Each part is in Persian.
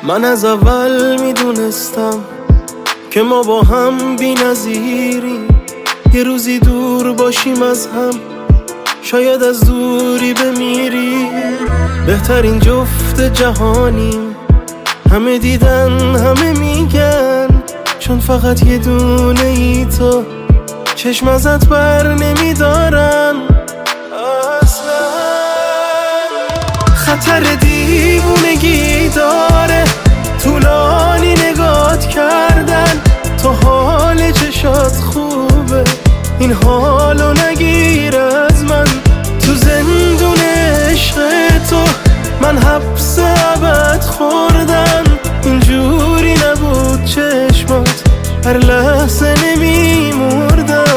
من از اول میدونستم که ما با هم بی نظیریم، یه روزی دور باشیم از هم، شاید از دوری بمیریم. بهترین جفت جهانیم، همه دیدن همه میگن، چون فقط یه دونه ای تو چشم ازت بر نمیدارن اصلا. خطر دیوونگی داره طولانی نگات کردن، تو حال چشات خوبه این حالو نگیر از من. تو زندون عشق تو من حبس ابد خوردم، اینجوری نبود چشمات هر لحظه نمیمردم.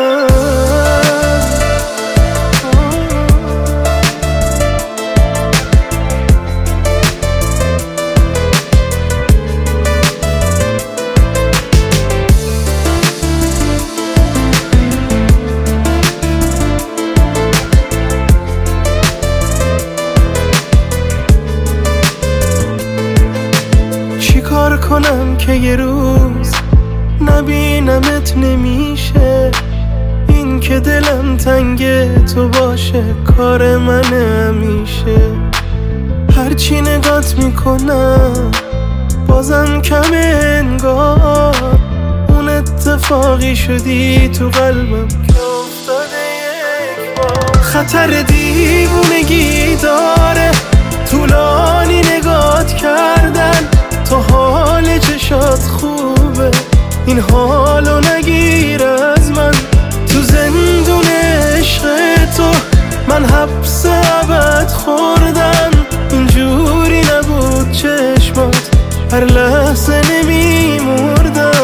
کار کنم که یه روز نبینمت نمیشه، این که دلم تنگ تو باشه کار من همیشه. هرچی نگات میکنم بازم کمه انگار، اون اتفاقی شدی تو قلبم که افتاده یک بار. خطر دیوونگی داره طولانی نگات کردن، تو حال چشات خوبه این حالو نگیر از من. تو زندون عشق تو من حبس ابد خوردم، اینجوری نبود چشمات هر لحظه نمیمردم.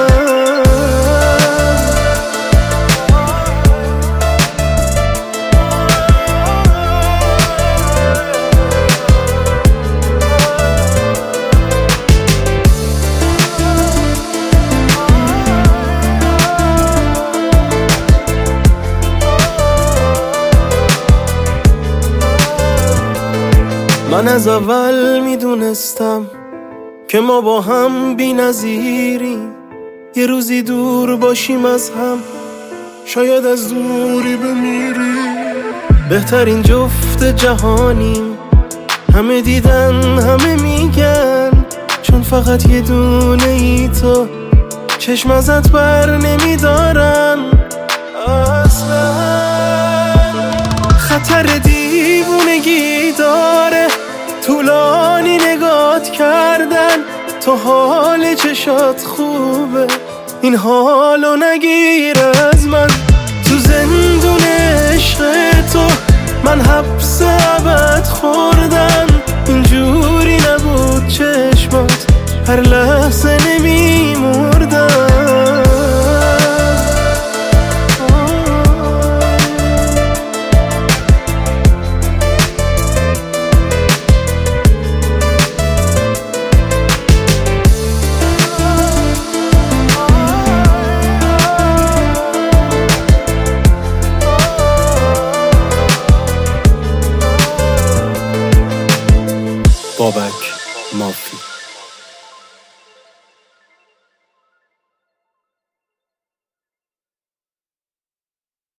من از اول میدونستم که ما با هم بی نظیریم، یه روزی دور باشیم از هم، شاید از دوری بمیریم. بهترین جفت جهانیم، همه دیدن همه میگن، چون فقط یه دونه ای تو چشم ازت بر نمیدارن اصلا. خطر دیوونگی داره طولانی نگات کردن، تو حال چشات خوبه این حالو نگیر از من. تو زندون عشق تو من حبس ابد خوردم، اینجوری نبود چشمات هر لحظه